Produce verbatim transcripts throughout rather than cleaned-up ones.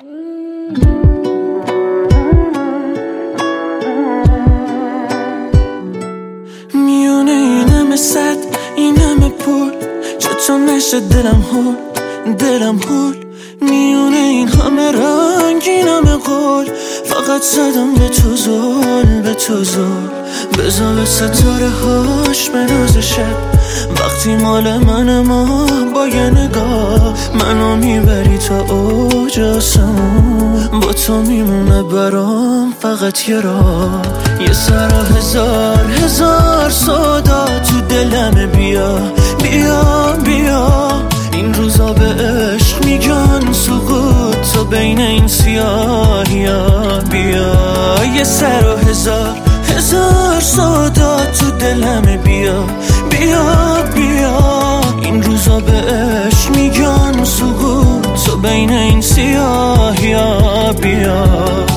میونه این همه صد این همه پول چطور نشه دلم هول دلم هول میونه این همه رنگ این همه قول فقط زدم به تو زل به تو زل بذار به ستاره هاش بناز شب وقتی مال من ما با یه نگاه منو میبری تا اوج آسمون با تو میمونه برام فقط یه راه یه سر و هزار هزار صدا تو دلم بیا بیا بیا این روزا به عشق میگن سقوط تو بین این سیاهیا بیا یه سر و هزار هزار صدا تو دلم بیا بیا بیا این روزا به عشق میگن سقوط تو بین این سیاهیا بیا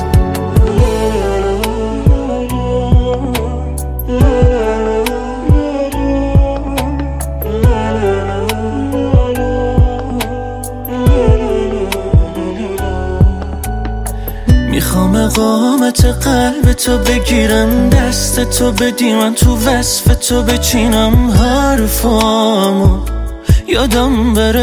میخوام اقامت قلب تو بگیرم دست تو بدی من تو وصف تو بچینم حرفامو یادم بره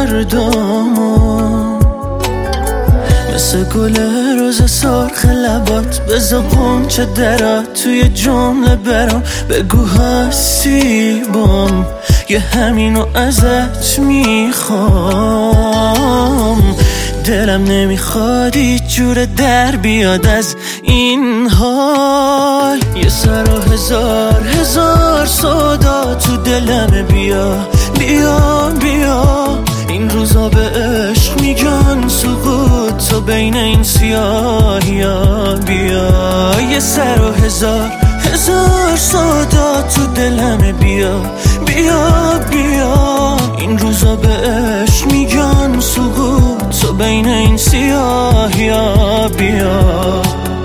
دردامو مثل گل روز سرخ لبات بذار قنچه درات توی جمله برام بگو هستی بام یه همینو ازت میخوام دلم نمیخواد هیچ جور در بیاد از این حال یه سر و هزار هزار صدا تو دلم بیا بیا بیا این روزا به عشق میگن سقوط تو بین این سیاهیا بیا یه سر و هزار هزار صدا تو دلم بیا بیا بیا این روزا به عشق میگن سقوط تو بین این سیاهیا بیا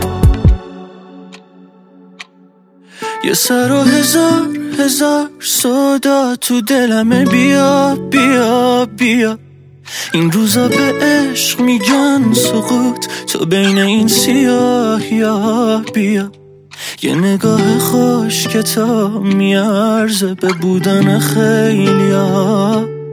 یه سر و هزار هزار صدا تو دلم بیا بیا بیا این روزا به عشق میگن سقوط تو بین این سیاهیا بیا یه نگاه خوش که تا میارزه به بودن خیلیا